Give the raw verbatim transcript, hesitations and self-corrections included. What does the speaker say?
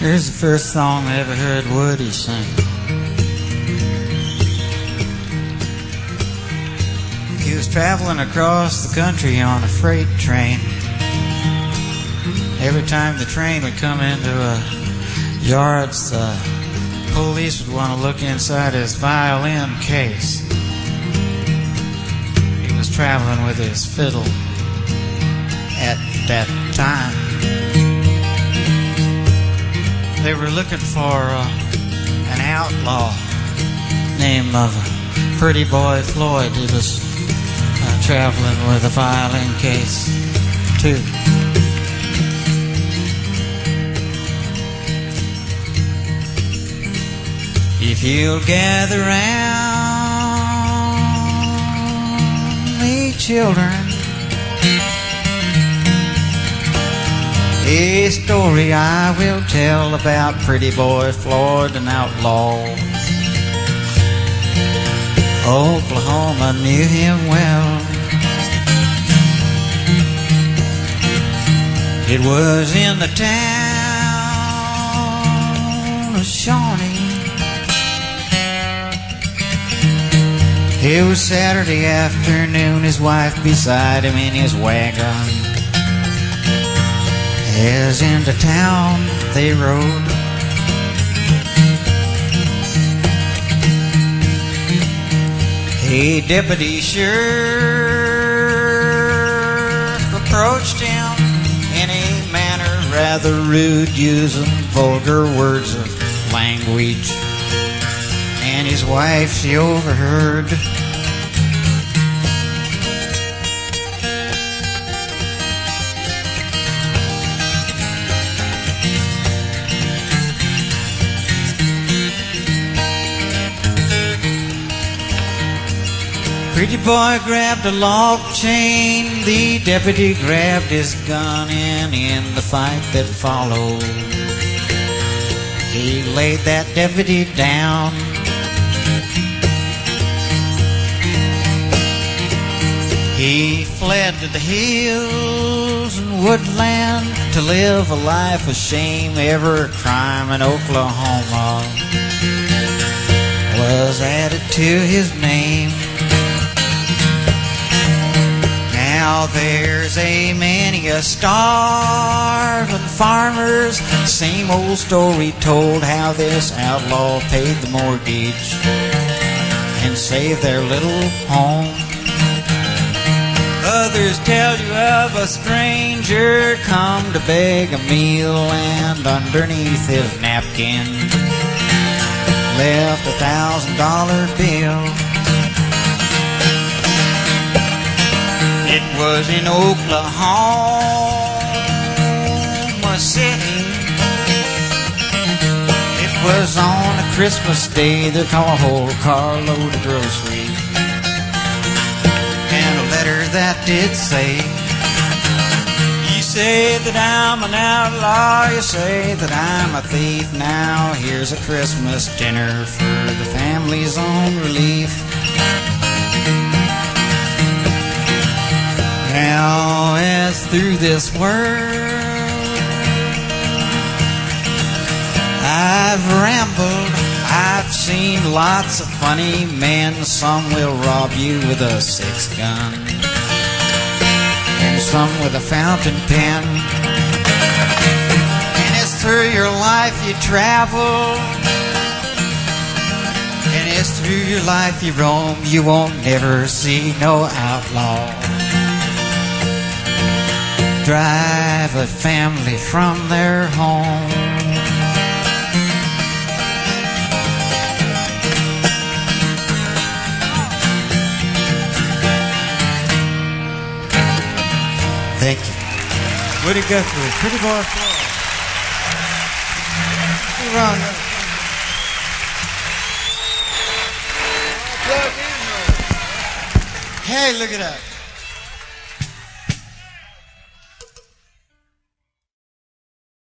Here's the first song I ever heard Woody sing. He was traveling across the country on a freight train. Every time the train would come into a yard, the police would want to look inside his violin case. He was traveling with his fiddle at that time. They were looking for uh, an outlaw named uh, Pretty Boy Floyd. He was uh, traveling with a violin case too. If you'll gather round me, children, a story I will tell about Pretty Boy Floyd, an outlaw. Oklahoma knew him well. It was in the town of Shawnee. It was Saturday afternoon, his wife beside him in his wagon. As into town they rode. A deputy sheriff approached him in a manner rather rude, using vulgar words of language. And his wife, she overheard. Pretty boy grabbed a log chain, the deputy grabbed his gun, and in the fight that followed, he laid that deputy down. He fled to the hills and woodland to live a life of shame. Every crime in Oklahoma was added to his name. Now there's a many a starving farmers, same old story told, how this outlaw paid the mortgage and saved their little home. Others tell you of a stranger come to beg a meal, and underneath his napkin left a thousand dollar bill. It was in Oklahoma City. It was on a Christmas day. They call a whole carload of groceries. And a letter that did say, you say that I'm an outlaw, you say that I'm a thief. Now here's a Christmas dinner for the family's own relief. Now as through this world I've rambled, I've seen lots of funny men. Some will rob you with a six gun, and some with a fountain pen. And as through your life you travel, and as through your life you roam, you won't never see no outlaw drive a family from their home. Thank you. Woody Guthrie, Pretty Boy Floyd. Hey, Ron. Hey, look at that.